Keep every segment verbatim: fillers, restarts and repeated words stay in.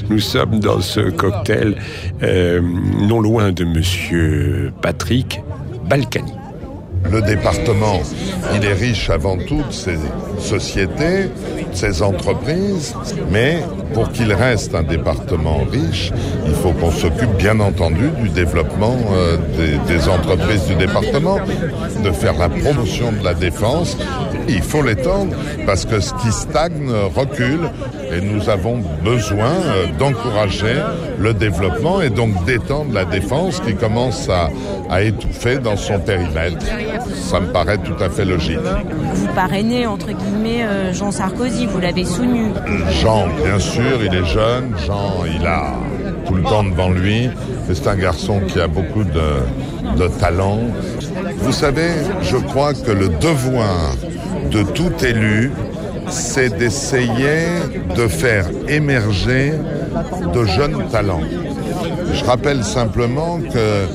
Nous sommes dans ce cocktail euh, non loin de Monsieur Patrick Balkany. Le département, il est riche avant tout de ses sociétés, de ses entreprises, mais pour qu'il reste un département riche, il faut qu'on s'occupe bien entendu du développement euh, des, des entreprises du département, de faire la promotion de la défense. Il faut l'étendre parce que ce qui stagne recule et nous avons besoin euh, d'encourager le développement et donc d'étendre la défense qui commence à, à étouffer dans son périmètre. Ça me paraît tout à fait logique. Vous parrainez, entre guillemets, euh, Jean Sarkozy, vous l'avez soutenu. Jean, bien sûr, il est jeune. Jean, il a tout le temps devant lui. C'est un garçon qui a beaucoup de, de talent. Vous savez, je crois que le devoir de tout élu, c'est d'essayer de faire émerger de jeunes talents. Je rappelle simplement que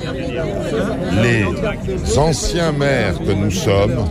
les anciens maires que nous sommes,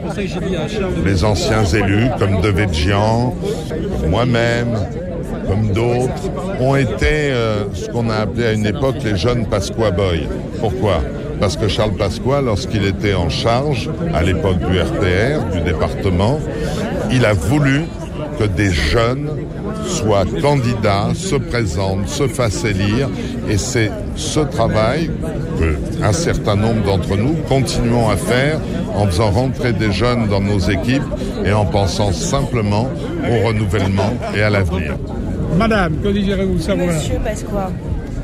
les anciens élus comme Devedjian, moi-même, comme d'autres, ont été euh, ce qu'on a appelé à une époque les jeunes Pasqua Boy. Pourquoi ? Parce que Charles Pasqua, lorsqu'il était en charge, à l'époque du R P R, du département, il a voulu que des jeunes soient candidats, se présentent, se fassent élire. Et c'est ce travail qu'un certain nombre d'entre nous continuons à faire en faisant rentrer des jeunes dans nos équipes et en pensant simplement au renouvellement et à l'avenir. Madame, que désirez-vous savoir ? Monsieur Pasqua. Pardon ?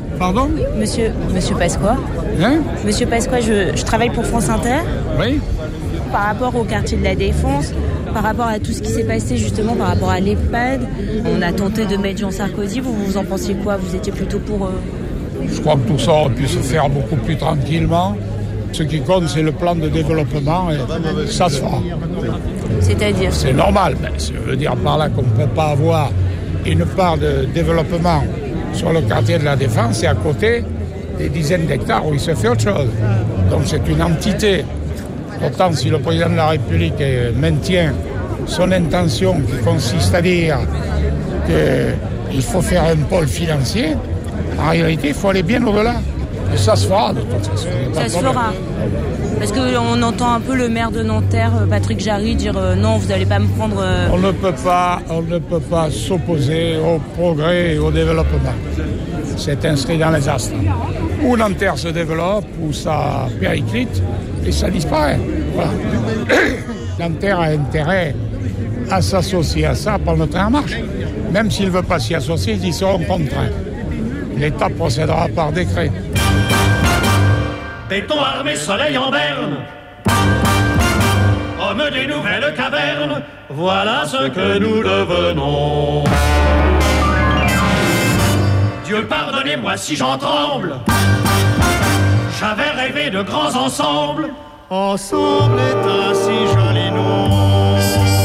Monsieur, Monsieur Pasqua. Hein ? Monsieur Pasqua, je, je travaille pour France Inter. Oui. Par rapport au quartier de la Défense, par rapport à tout ce qui s'est passé justement par rapport à l'EHPAD, on a tenté de mettre Jean Sarkozy. Vous, vous en pensiez quoi ? Vous étiez plutôt pour... Euh... Je crois que tout ça aurait pu se faire beaucoup plus tranquillement. Ce qui compte, c'est le plan de développement et ça se fera. C'est-à-dire ? C'est normal. Mais ça veut dire par là qu'on ne peut pas avoir une part de développement sur le quartier de la Défense et à côté des dizaines d'hectares où il se fait autre chose. Donc c'est une entité. Pourtant, si le président de la République maintient son intention qui consiste à dire qu'il faut faire un pôle financier, en réalité, il faut aller bien au-delà. Et ça se fera de toute façon. Ça se fera. Parce qu'on entend un peu le maire de Nanterre, Patrick Jarry, dire euh, non, vous n'allez pas me prendre... Euh... On ne peut pas, on ne peut pas s'opposer au progrès et au développement. C'est inscrit dans les astres. Ou Nanterre se développe, ou ça périclite, et ça disparaît. Voilà. Nanterre a intérêt à s'associer à ça pour le train en marche. Même s'ils ne veulent pas s'y associer, ils seront contraints. L'État procédera par décret. Béton armé, soleil en berne, homme des nouvelles cavernes, voilà ce que nous devenons. Dieu pardonnez-moi si j'en tremble, j'avais rêvé de grands ensembles, ensemble est un si joli nom.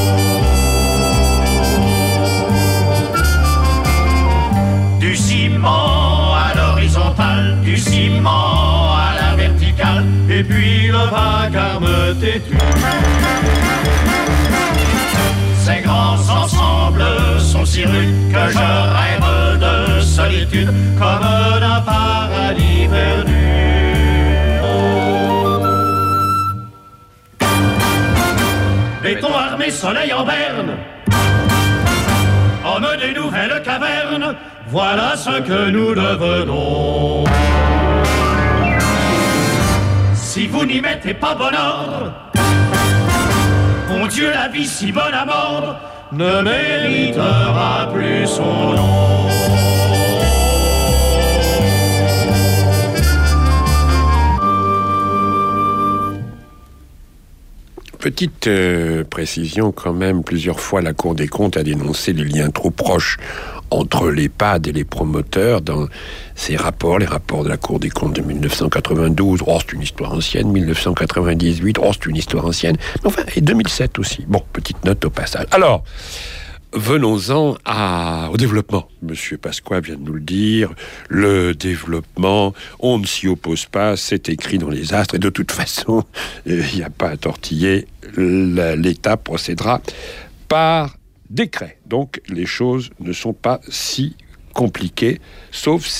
Du ciment à l'horizontale, du ciment à la verticale, et puis le vacarme têtu. Ces grands ensembles sont si rudes que je rêve de solitude, comme d'un paradis perdu. Béton armé, soleil en berne, homme des nouvelles cavernes, voilà ce que nous devenons. Si vous n'y mettez pas bon ordre, bon Dieu, la vie si bonne à mordre ne méritera plus son nom. Petite euh, précision quand même, plusieurs fois la Cour des comptes a dénoncé les liens trop proches entre l'EHPAD et les promoteurs dans ses rapports, les rapports de la Cour des comptes de dix-neuf cent quatre-vingt-douze, oh c'est une histoire ancienne, dix-neuf cent quatre-vingt-dix-huit, oh c'est une histoire ancienne, enfin, et deux mille sept aussi. Bon, petite note au passage. Alors, venons-en à, au développement. Monsieur Pasqua vient de nous le dire, le développement, on ne s'y oppose pas, c'est écrit dans les astres, et de toute façon, il n'y a pas à tortiller, l'État procédera par décret. Donc, les choses ne sont pas si compliqué, sauf